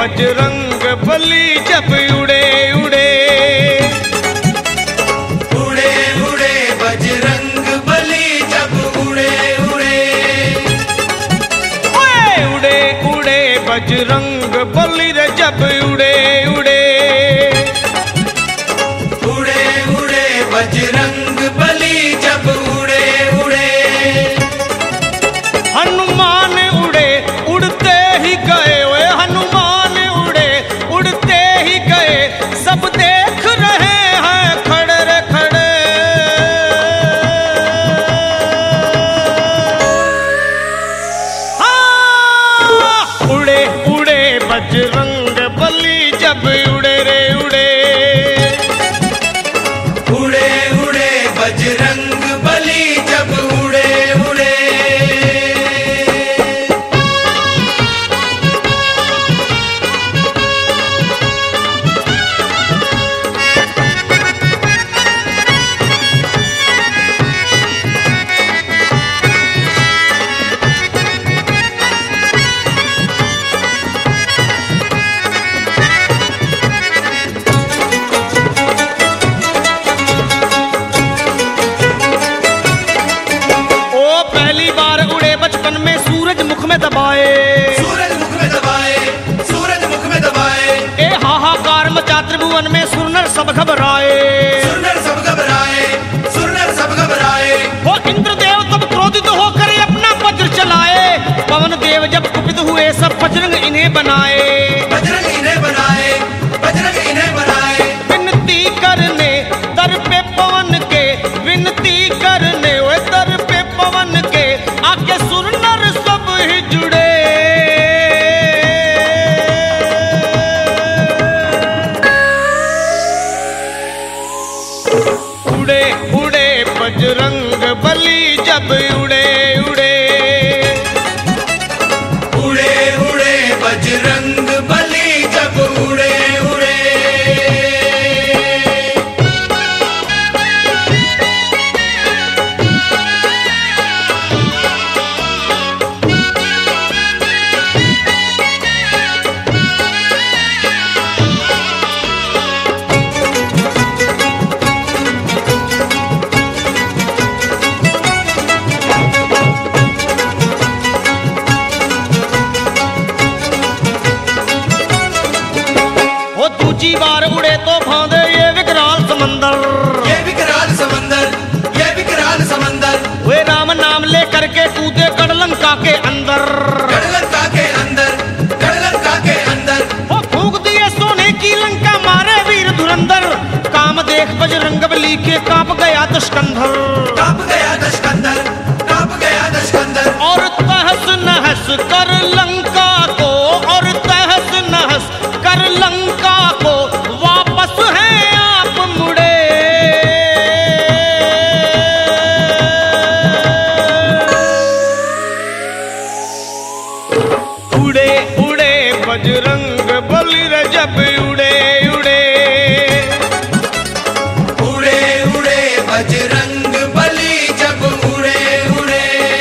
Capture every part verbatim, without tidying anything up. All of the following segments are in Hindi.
बजरंग बली जब उड़े उड़े उड़े उड़े बजरंग बली जब उड़े उड़े उड़े उड़े बजरंग बली रे जब उड़े उड़े उड़े उड़े बजरंग बली जब उड़े उड़े हनुमान उड़े उड़ते ही गए ओए हनुमान उड़े उड़ते ही गए सब देख रहे हैं खड़े रे खड़े हाँ उड़े उड़े बजरंग बली जब उड़े रे उड़े उड़े उड़े बजरंग बली जब उड़े उड़े दबाए सूरज मुख में दबाए सूरज मुख में दबाए ए हाहाकार मचा त्रिभुवन में सुरनर सब घबराए सुरनर सब घबराए सुरनर सब घबराए वो इंद्रदेव तब क्रोधित होकर अपना वज्र चलाए पवन देव जब कुपित हुए सब बजरंग इन्हें बनाए बजरंग इन्हें बनाए बजरंग इन्हें बनाए विनती करने दर पे पवन के विनती करने वो दर पे पवन के आके सुरनर सब ही जुड़े उड़े उड़े बजरंग बली जब उड़े उड़े उड़े उड़े बजरंग बली जब उड़े उड़े दूजी बार उड़े तो फांदे ये विकराल समंदर ये विकराल समंदर ये विकराल समंदर वे राम नाम लेकर के कूदे गढ़लंका के अंदर गढ़लंका के अंदर गढ़लंका के अंदर वो फूंक दिए सोने की लंका मारे वीर धुरंधर काम देख बजरंग बली के कांप गया दशकंधर कांप गया दशकंधर कांप गया दशकंधर और तहस नहस कर लंका को और तहस नहस कर लंका को वापस है आप मुड़े उड़े उड़े बजरंग बली रे जब उड़े उड़े उड़े उड़े बजरंग बली जब उड़े उड़े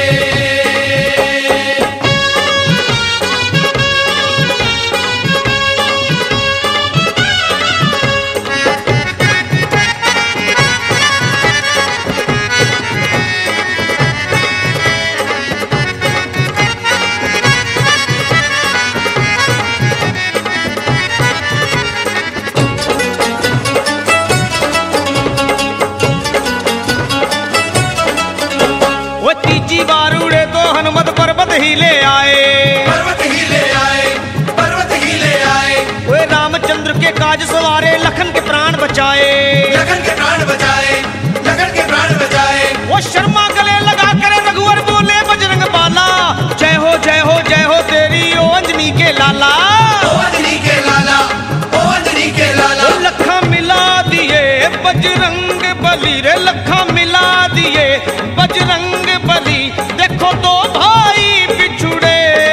तीजी बार उड़े तो हनुमत पर्वत ही ले आए पर्वत ही ले आए पर्वत ही ले आए वे रामचंद्र के काज सवारे लखन के प्राण बचाए लखन के प्राण बचाए लखन के प्राण बचाए वो शर्मा गले लगा कर रघुवर बोले बजरंग बाला जय हो जय हो जय हो तेरी ओ अंजनी के लाला ओ अंजनी के लाला ओ अंजनी के लाला लखा मिला दिए बजरंग बली रे लखा मिला दिए बजरंग बली देखो तो भाई बिछुड़े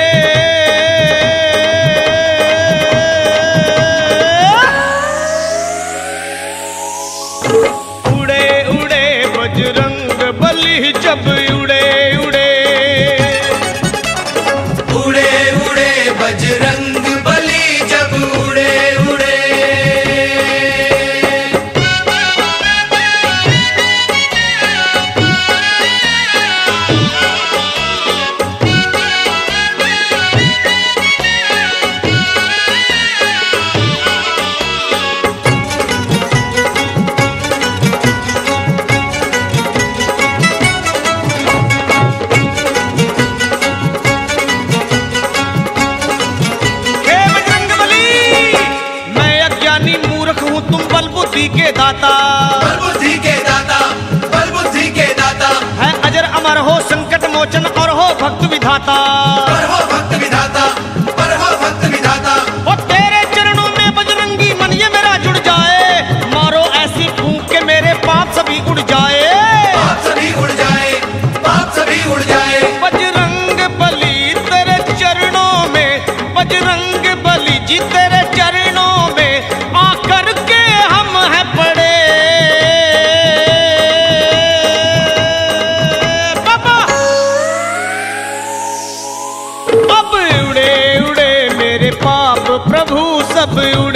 उड़े उड़े बजरंग बली जब उड़े उड़े उड़े उड़े बजरंग बली जब दाता, बल बुद्धि के दाता, बल बुद्धि के दाता, है अजर अमर हो संकट मोचन और हो भक्त विधाता, पर हो भक्त विधाता, पर हो भक्त विधाता। ओ तेरे चरणों में बजरंगी मन ये मेरा जुड़ जाए, मारो ऐसी फूंक के मेरे पाप सभी उड़ जाए, पाप सभी उड़ जाए, पाप सभी उड़ जाए। बजरंग बली तेरे चरणों में, बजरंग बली जी तेरे चरणों में आकर के हम हैं पड़े। बाबा अब उड़े उड़े मेरे पाप प्रभु सब उड़े।